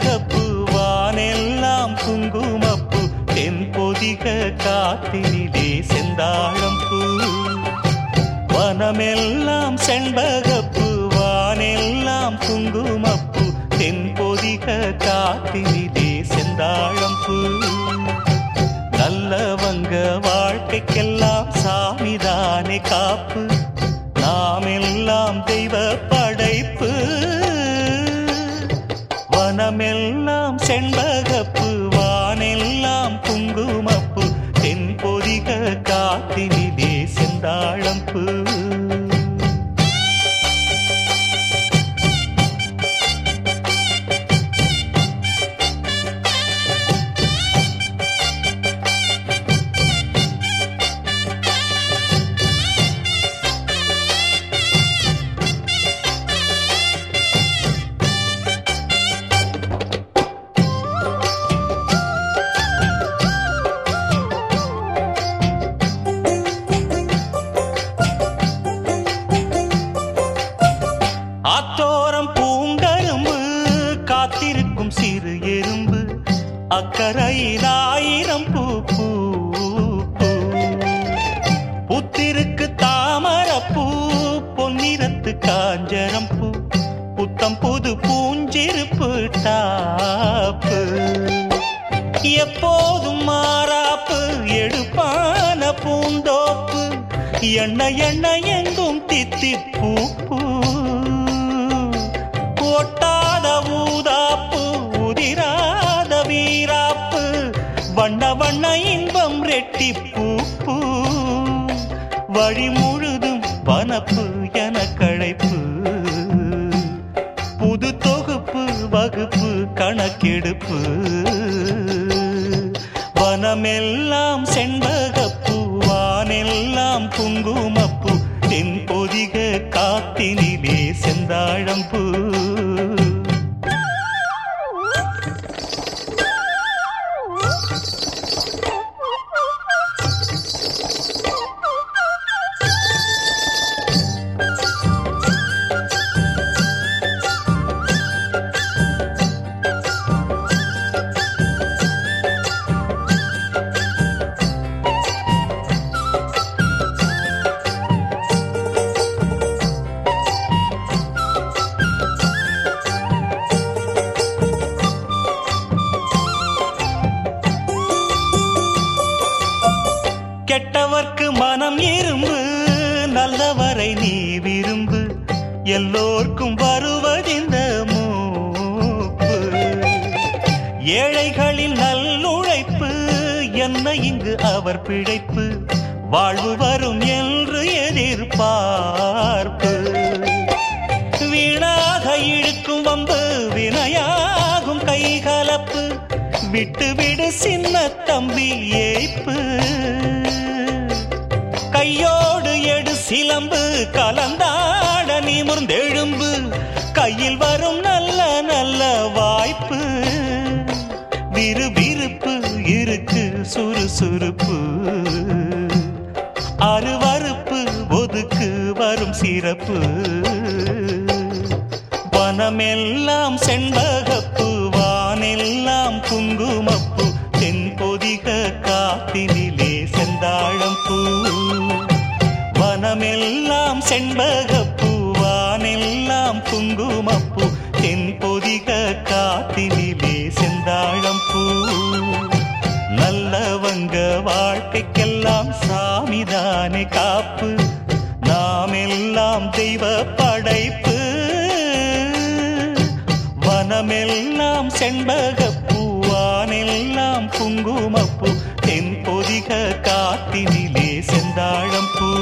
செண்பகப்பூ வானெல்லாம் குங்குமப்பூ தென்பொதிக காத்தினிலே செந்தாழம்பூ வனமெல்லாம் செண்பகப்பூ வானெல்லாம் குங்குமப்பூ தென்பொதிக காத்தினிலே செந்தாழம்பூ நல்லவங்க வாழ்க்கைக்கெல்லாம் சாமிதானே காப்பு நாம் எல்லாம் தெய்வ படைப்பு வனமெல்லாம் செண்பகப்பூ வானெல்லாம் குங்குமப்பூ தென்பொதிக காத்தினிலே செந்தாழம்பூ ஆத்தோரம் பூங்கரும்பு காத்திருக்கும் சிறு எறும்பு அக்கரையில் ஆயிரம் பூ பூ புத்திருக்கு தாமரப்பூ பொன்னிறத்து காஞ்சரம் பூ புத்தம் புது பூஞ்சிருப்பு டாப்பு எப்போதும் மாறாப்பு எடுப்பான பூந்தோப்பு எண்ணெய் எண்ணெய் எங்கும் தித்திப்பூ பூ ஒட்டாத ஊதாப்பு உதிராத வீராப்பு வண்ண வண்ண இன்பம் ரெட்டிப்பூ பூ வழி முழுதும் வனப்பு என கழைப்பு புது தொகுப்பு வகுப்பு கணக்கெடுப்பு வனமெல்லாம் செண்பகப்பூ வானெல்லாம் குங்குமப்பூ தென்பொதிக காத்தினிலே செந்தாழம்பூ கெட்டவர்க்கு மனம் இரும்பு நல்லவரை நீ விரும்பு எல்லோர்க்கும் வருவதிந்த மூப்பு ஏழைகளில் நல்லுழைப்பு என்ன இங்கு அவர் பிழைப்பு வாழ்வு வரும் என்று எதிர்பார்ப்பு வீணாக இழுக்கும் வம்பு வினையாகும் கைகலப்பு விட்டு விடு சின்ன தம்பி ஏய்ப்பு கையோடு எடு சிலம்பு கலந்தாட நிமிர்ந்தெழும்பு கையில் வரும் நல்ல நல்ல வாய்ப்பு விறுவிறுப்பு இருக்கு சுறுசுறுப்பு அருவறுப்பு ஒதுக்கு வரும் சிறப்பு வனமெல்லாம் செண்பகப்பூ வானெல்லாம் குங்குமப்பூ தென்பொதிக காத்தினிலே செந்தாழம்பூ வனமெல்லாம் செண்பகப்பூ வானெல்லாம் குங்குமப்பூ தென்பொதிக காத்தினிலே செந்தாழம்பூ நல்லவங்க வாழ்க்கைக்கெல்லாம் சாமிதானே காப்பு நாம் எல்லாம் தெய்வ படைப்பு வனமெல்லாம் செண்பகப்பூ வானெல்லாம் குங்குமப்பூ தென்பொதிக காத்தினிலே செந்தாழம்பூ